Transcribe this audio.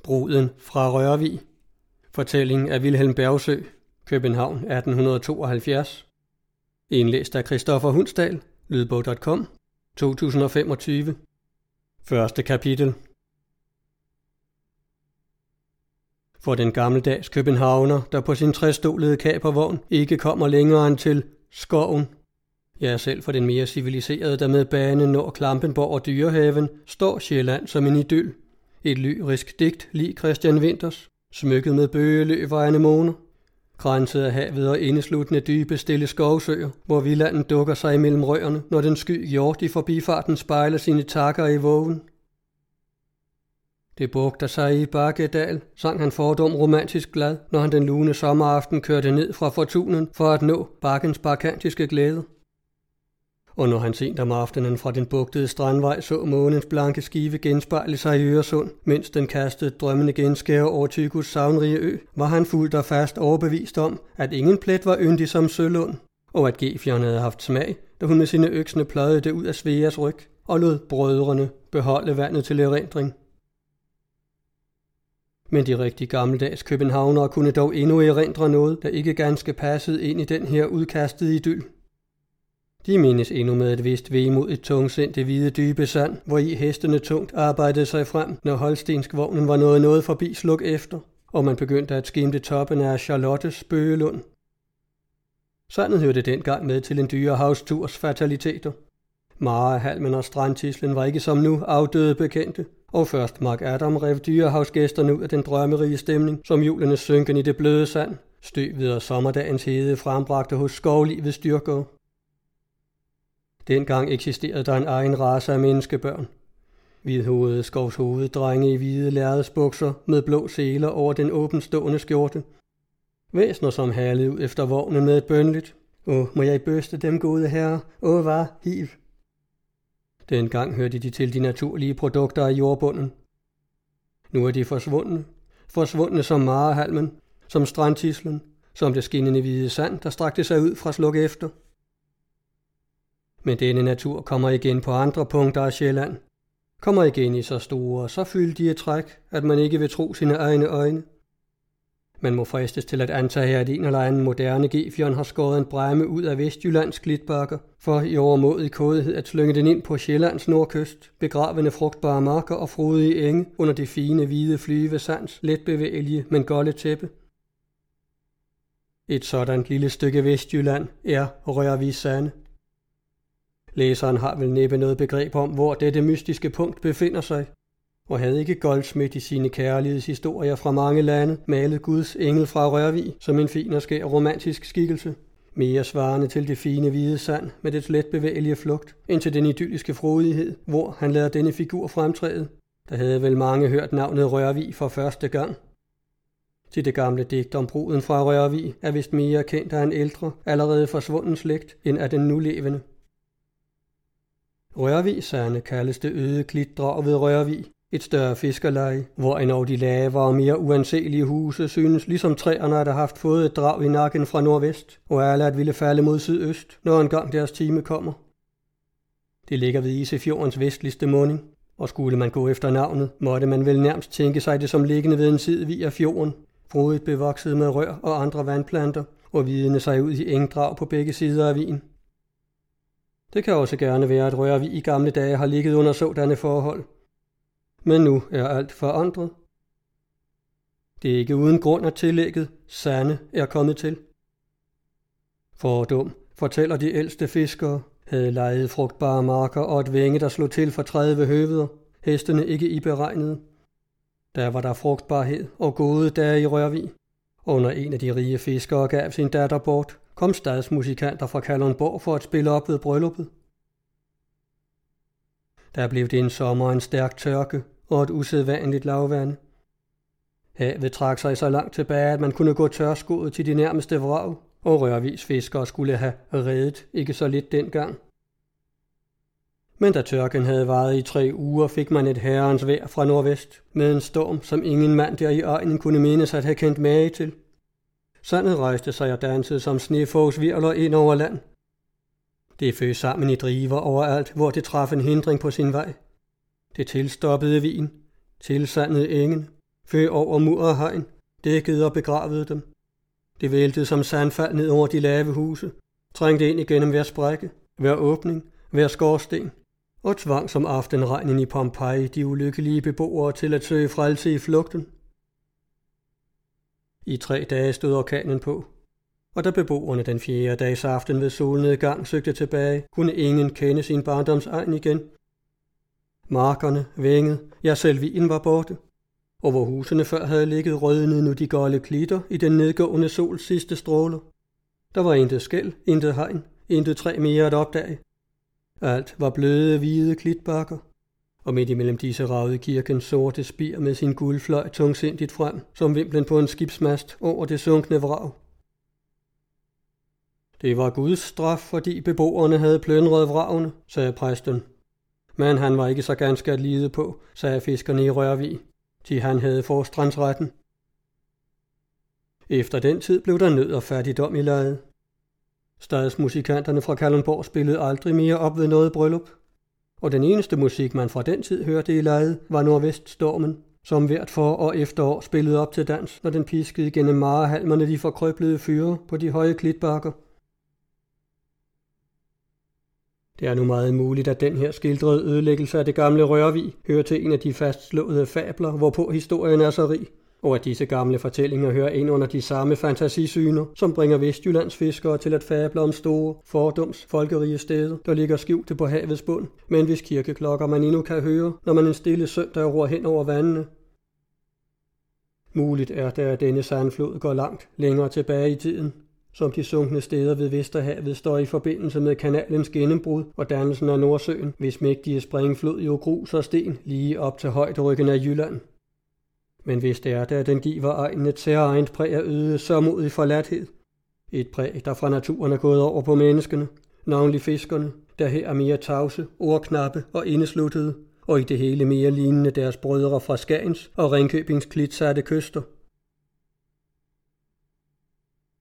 Bruden fra Rørvig. Fortælling af Vilhelm Bergsøe, København 1872. Indlæst af Christoffer Hundsdal, lydbog.com, 2025. Første kapitel. For den gammeldags københavner, der på sin trestolede kapervogn ikke kommer længere end til skoven. Ja, selv for den mere civiliserede, der med banen når Klampenborg og Dyrehaven, står Sjælland som en idyl. Et lyrisk digt lig Christian Winthers, smykket med bøgeløv og anemoner, kranset af havet og indesluttende dybe stille skovsøer, hvor vildanden dukker sig mellem rørene, når den sky hjort i forbifarten spejler sine takker i vågen. Det bugter sig i Bakkedal, sang han fordum romantisk glad, når han den lune sommeraften kørte ned fra fortunen for at nå bakkens barkantiske glæde. Og når han sent om aftenen fra den bugtede strandvej så månens blanke skive genspejle sig i Øresund, mens den kastede drømmende genskære over Tychus savnrige ø, var han fuldt og fast overbevist om, at ingen plet var yndig som Sølund, og at Gefjern havde haft smag, da hun med sine øksene pløjede det ud af Sveas ryg og lod brødrene beholde vandet til erindring. Men de rigtig gammeldags københavnere kunne dog endnu erindre noget, der ikke ganske passede ind i den her udkastede idyl. De mindes endnu med et vist vemod et tungsindt det hvide dybe sand, hvor i hestene tungt arbejdede sig frem, når holstenskvognen var noget forbi sluk efter, og man begyndte at skimte toppen af Charlottes bøgelund. Sandet hørte dengang med til en dyrehavsturs fataliteter. Marehalmen og strandtislen var ikke som nu afdøde bekendte, og først Mark Adam rev dyrehavsgæsterne ud af den drømmerige stemning, som julenes synken i det bløde sand, støvet og sommerdagens hede frembragte hos skovlivets styrkere. Dengang eksisterede der en egen race af menneskebørn. Hvidhovedede skovshoveddrenge i hvide lærredsbukser med blå seler over den åbenstående skjorte. Væsner som halede ud efter vognen med et bønligt: må jeg bøste dem, gode herre? Var hiv. Dengang hørte de til de naturlige produkter af jordbunden. Nu er de forsvundne. Forsvundne som marehalmen, som strandtislen, som det skinnende hvide sand, der strakte sig ud fra sluk efter. Men denne natur kommer igen på andre punkter af Sjælland. Kommer igen i så store og så fyldige træk, at man ikke vil tro sine egne øjne. Man må fristes til at antage, at en eller anden moderne Gefjern har skåret en bræmme ud af Vestjyllands klitbakker, for i overmådig kådighed at slynge den ind på Sjællands nordkyst, begravende frugtbare marker og frodige enge under det fine hvide flyvesands letbevægelige, men golde tæppe. Et sådan lille stykke Vestjylland er Rørvig Sande. Læseren har vel næppe noget begreb om, hvor dette mystiske punkt befinder sig, og havde ikke Goldsmith i sine kærlighedshistorier fra mange lande malet Guds engel fra Rørvig som en fin og skær romantisk skikkelse, mere svarende til det fine hvide sand med dets let bevægelige flugt, end til den idylliske frodighed, hvor han lader denne figur fremtræde. Der havde vel mange hørt navnet Rørvig for første gang. Til det gamle digt om bruden fra Rørvig er vist mere kendt af en ældre, allerede forsvunden slægt, end af den nulevende. Rørvig Sande kaldes det øde klitdrag ved Rørvig, et større fiskerleje, hvor endnu de lavere og mere uanselige huse synes ligesom træerne, der haft fået et drag i nakken fra nordvest, og alle at ville falde mod sydøst, når engang deres time kommer. Det ligger ved Isefjordens vestligste munding, og skulle man gå efter navnet, måtte man vel nærmest tænke sig det som liggende ved en sidevig af fjorden, frodigt bevokset med rør og andre vandplanter, og vidende sig ud i engdrag på begge sider af vigen. Det kan også gerne være, at Rørvig i gamle dage har ligget under sådanne forhold. Men nu er alt forandret. Det er ikke uden grund, at tillægget Sande er kommet til. Fordum, fortæller de ældste fiskere, havde lejet frugtbare marker og et vænge, der slog til for 30 høveder, hestene ikke iberegnede. Der var der frugtbarhed og gode dage i Rørvig, og når en af de rige fiskere gav sin datter bort, kom stadsmusikanter fra Kalundborg for at spille op ved brylluppet. Der blev det en sommer en stærk tørke og et usædvanligt lavvande. Havet trak sig så langt tilbage, at man kunne gå tørskoet til de nærmeste vrag, og Rørvigs fiskere skulle have reddet ikke så lidt dengang. Men da tørken havde varet i 3 uger, fik man et herrens vejr fra nordvest, med en storm, som ingen mand der i egnen kunne menes at have kendt mage til. Sandet rejste sig og dansede som snefogsvirvler ind over land. Det føg sammen i driver overalt, hvor det traf en hindring på sin vej. Det tilstoppede vin, tilsandede engen, føg over mur og hegn, dækkede og begravede dem. Det væltede som sandfald ned over de lave huse, trængte ind igennem hver sprække, hver åbning, hver skorsten, og tvang som aftenregnen i Pompeji de ulykkelige beboere til at søge frelse i flugten. I 3 dage stod orkanen på, og da beboerne den 4. dags aften ved solnedgang søgte tilbage, kunne ingen kende sin barndomsegn igen. Markerne, vænget, ja selv vien var borte, og hvor husene før havde ligget rødnede nu de golde klitter i den nedgående sols sidste stråler. Der var intet skæld, intet hegn, intet træ mere at opdage. Alt var bløde, hvide klitbakker, og midt imellem disse ragede kirkens sorte spir med sin guldfløj tungsindigt frem, som vimplen på en skibsmast over det sunkne vrag. Det var Guds straf, fordi beboerne havde plyndret vragene, sagde præsten. Men han var ikke så ganske at lide på, sagde fiskerne i Rørvig, til han havde forstrandsretten. Efter den tid blev der nød og fattigdom i lejet. Stadsmusikanterne fra Kalundborg spillede aldrig mere op ved noget bryllup, og den eneste musik, man fra den tid hørte i lejet, var Nordveststormen, som hvert for og efterår spillede op til dans, når den piskede gennem marehalmerne de forkrøblede fyre på de høje klitbakker. Det er nu meget muligt, at den her skildrede ødelæggelse af det gamle Rørvig hører til en af de fastslåede fabler, hvorpå historien er så rig, og at disse gamle fortællinger hører ind under de samme fantasisyner, som bringer Vestjyllands fiskere til at fable om store, fordums, folkerige steder, der ligger skjulte på havets bund, men hvis kirkeklokker man endnu kan høre, når man en stille søndag ror hen over vandene. Muligt er det, at denne sandflod går langt længere tilbage i tiden, som de sunkne steder ved Vesterhavet står i forbindelse med kanalens gennembrud og dannelsen af Nordsøen, hvis mægtige springflod jo grus og sten lige op til højderyggen af Jylland. Men hvis det er der, den giver egnen et særegent præg af øde, sørmodig forladthed. Et præg, der fra naturen er gået over på menneskene, navnlig fiskerne, der her er mere tavse, ordknappe og indesluttede, og i det hele mere lignende deres brødre fra Skagens og Ringkøbings klitsatte kyster.